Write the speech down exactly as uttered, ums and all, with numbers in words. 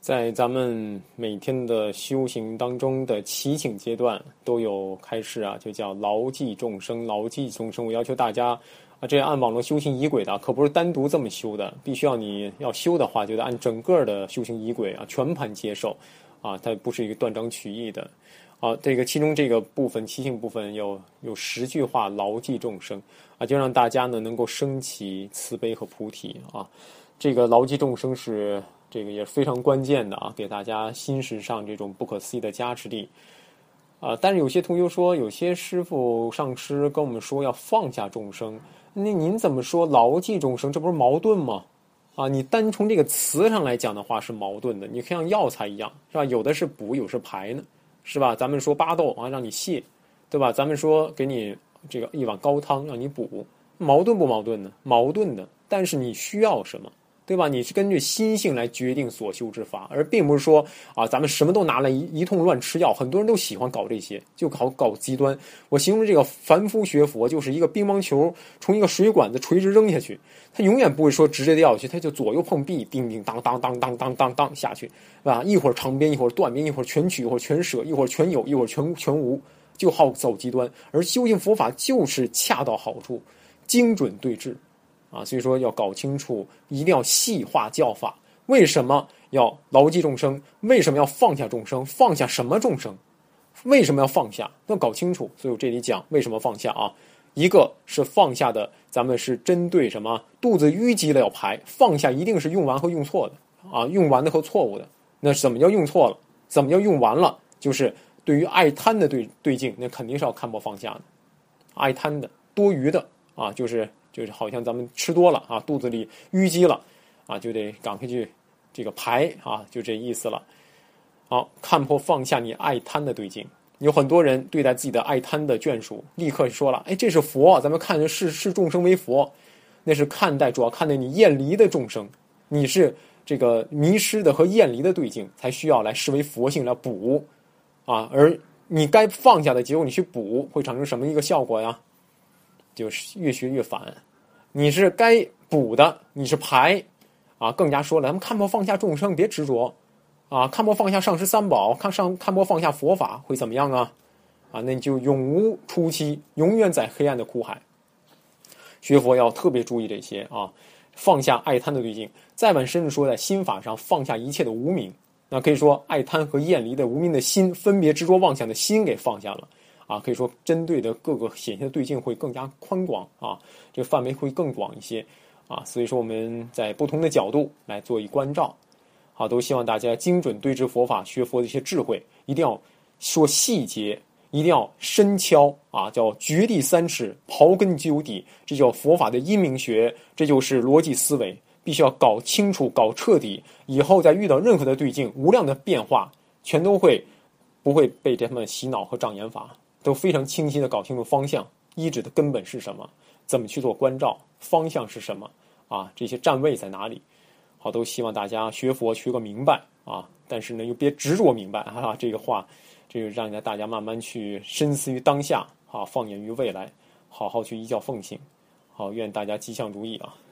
在咱们每天的修行当中的祈请阶段都有开示啊，就叫牢记众生，牢记众生。我要求大家啊，这按网络修行仪轨的，可不是单独这么修的，必须要你要修的话，就得按整个的修行仪轨啊，全盘接受啊，它不是一个断章取义的。啊，这个其中这个部分祈请部分有有十句话牢记众生啊，就让大家呢能够升起慈悲和菩提啊。这个牢记众生是这个也是非常关键的啊，给大家心识上这种不可思议的加持力啊。但是有些同学说，有些师父上师跟我们说要放下众生，那您怎么说牢记众生？这不是矛盾吗？啊，你单从这个词上来讲的话是矛盾的。你可以像药材一样，是吧？有的是补，有是排呢。是吧？咱们说巴豆啊，让你泻，对吧？咱们说给你这个一碗高汤让你补，矛盾不矛盾呢？矛盾的。但是你需要什么，对吧？你是根据心性来决定所修之法，而并不是说啊，咱们什么都拿来一一通乱吃药。很多人都喜欢搞这些，就搞搞极端。我形容这个凡夫学佛就是一个乒乓球从一个水管子垂直扔下去，他永远不会说直接掉下去，他就左右碰壁，叮叮当当当当当当当下去，是吧？一会儿长边，一会儿断边，一会儿全取，一会儿全舍，一会儿全有，一会儿全全无，就好走极端。而修行佛法就是恰到好处，精准对治啊，所以说要搞清楚，一定要细化教法。为什么要牢记众生？为什么要放下众生？放下什么众生？为什么要放下？要搞清楚。所以我这里讲为什么放下啊。一个是放下的，咱们是针对什么？肚子淤积了要排，放下一定是用完和用错的啊，用完的和错误的。那怎么叫用错了？怎么叫用完了？就是对于爱贪的对对境，那肯定是要看破放下的。爱贪的、多余的啊，就是就是好像咱们吃多了啊，肚子里淤积了啊，就得赶快去这个排啊，就这意思了。好，看破放下你爱贪的对境。有很多人对待自己的爱贪的眷属，立刻说了：“哎，这是佛，咱们看的是视众生为佛，那是看待主要看待你厌离的众生，你是这个迷失的和厌离的对境，才需要来视为佛性来补啊。而你该放下的结果，你去补，会产生什么一个效果呀？就是越学越反。你是该补的，你是排啊，更加说了，咱们看破放下众生，别执着。”啊，看破放下上师三宝，看上看破放下佛法会怎么样啊？啊，那你就永无出期，永远在黑暗的苦海。学佛要特别注意这些啊，放下爱贪的对境。再往深处说，在心法上放下一切的无明。那可以说，爱贪和厌离的无明的心，分别执着妄想的心给放下了啊。可以说，针对的各个显现的对境会更加宽广啊，这个范围会更广一些啊。所以说，我们在不同的角度来做一关照。好，都希望大家精准对治佛法，学佛的一些智慧，一定要说细节，一定要深敲啊，叫掘地三尺，刨根究底，这叫佛法的因明学，这就是逻辑思维，必须要搞清楚、搞彻底，以后再遇到任何的对境、无量的变化，全都会不会被他们洗脑和障眼法，都非常清晰的搞清楚方向，医治的根本是什么，怎么去做关照，方向是什么啊，这些站位在哪里。好，都希望大家学佛学个明白啊，但是呢又别执着明白啊，这个话，这个让大家慢慢去深思于当下啊，放眼于未来，好好去依教奉行。好，愿大家吉祥如意啊。